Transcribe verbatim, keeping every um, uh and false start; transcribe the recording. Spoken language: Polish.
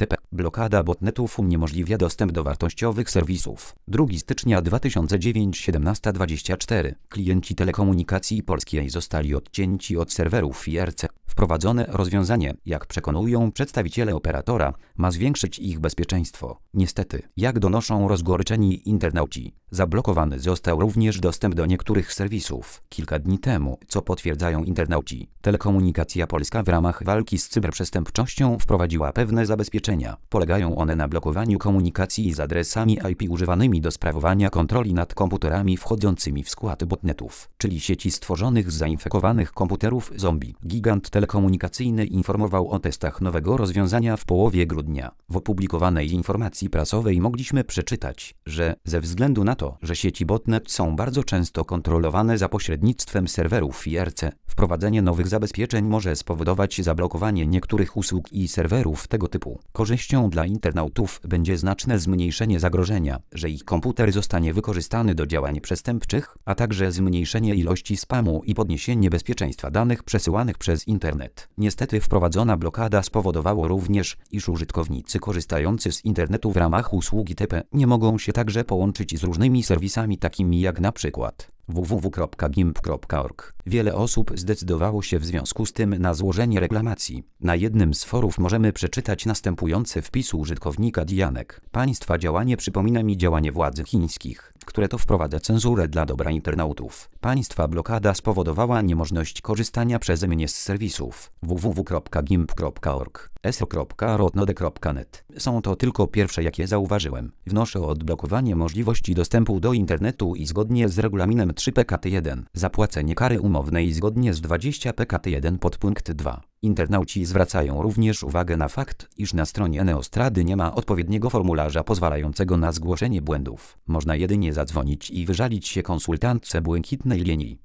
itp. Blokada botnetów uniemożliwia dostęp do wartościowych serwisów. drugiego stycznia dwa tysiące dziewiątego siedemnaście dwadzieścia cztery. Klienci telekomunikacji polskiej zostali odcięci od serwerów I R C. Wprowadzone rozwiązanie, jak przekonują przedstawiciele operatora, ma zwiększyć ich bezpieczeństwo. Niestety, jak donoszą rozgoryczeni internauci, zablokowany został również dostęp do niektórych serwisów. Kilka dni temu, co potwierdzają internauci, Telekomunikacja Polska w ramach walki z cyberprzestępczością wprowadziła pewne zabezpieczenia. Polegają one na blokowaniu komunikacji z adresami I P używanymi do sprawowania kontroli nad komputerami wchodzącymi w skład botnetów, czyli sieci stworzonych z zainfekowanych komputerów zombie. Gigant telekomunikacyjny informował o testach nowego rozwiązania w połowie grudnia. W opublikowanej informacji prasowej mogliśmy przeczytać, że ze względu na to, że sieci botnet są bardzo często kontrolowane za pośrednictwem serwerów I R C, wprowadzenie nowych zabezpieczeń może spowodować zablokowanie niektórych usług i serwerów tego typu. Korzyścią dla internautów będzie znaczne zmniejszenie zagrożenia, że ich komputer zostanie wykorzystany do działań przestępczych, a także zmniejszenie ilości spamu i podniesienie bezpieczeństwa danych przesyłanych przez internet. Niestety wprowadzona blokada spowodowała również, iż użytkownicy korzystający z internetu w ramach usługi T P nie mogą się także połączyć z różnymi serwisami takimi jak na przykład w w w kropka gimp kropka org. Wiele osób zdecydowało się w związku z tym na złożenie reklamacji. Na jednym z forów możemy przeczytać następujący wpis użytkownika Dianek. Państwa działanie przypomina mi działanie władz chińskich, które to wprowadza cenzurę dla dobra internautów. Państwa blokada spowodowała niemożność korzystania przeze mnie z serwisów w w w kropka gimp kropka org, s o kropka rotnode kropka net. Są to tylko pierwsze, jakie zauważyłem. Wnoszę o odblokowanie możliwości dostępu do internetu i zgodnie z regulaminem trzy P K T jeden zapłacenie kary umownej zgodnie z dwadzieścia P K T jeden podpunkt dwa. Internauci zwracają również uwagę na fakt, iż na stronie Neostrady nie ma odpowiedniego formularza pozwalającego na zgłoszenie błędów. Można jedynie zadzwonić i wyżalić się konsultantce Błękitnej Linii.